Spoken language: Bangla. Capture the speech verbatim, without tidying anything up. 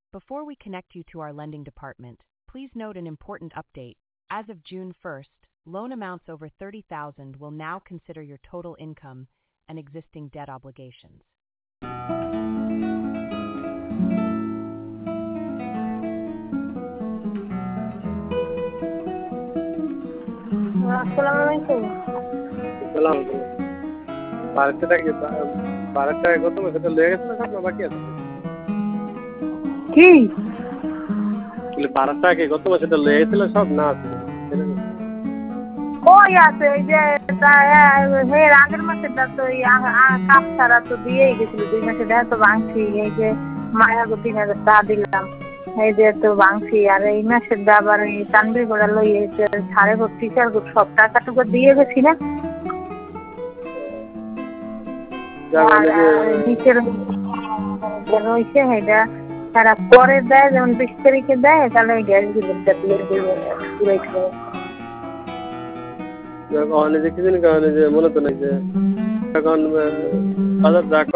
Before we connect you to our lending department, please note an important update. As of June first, loan amounts over thirty thousand will now consider your total income and existing debt obligations. আসসালামু আলাইকুম। সালাম বাড়িতে থাকি বাড়িতে কত সেটা লেগে গেছিল সব না বাকি আছে কি বারোটা কি গত সেটা লেগেছিল সব না আছে কই আছে এই যে এর আগের মাসেটা তো কাপ ছাড়া তো দিয়েই গেছিল দুই মাসে দেখা তো ভাঙছি এই যে মায়া তিন হাজার টাকা দিলাম এই যে তো ভাঙছি আর এই মাসের আবার এই তানবির করে লই সাড়ে ভর্তি চার সব টাকাটুকু দিয়ে গেছি না নিচের রয়েছে এটা তারা পরে দেয় যেমন বিশ তারিখে দেয় তাহলে গ্যাস বিলটা যে কিছুদিন কারণে যে মনে তো নাই যে এখন বাজার যা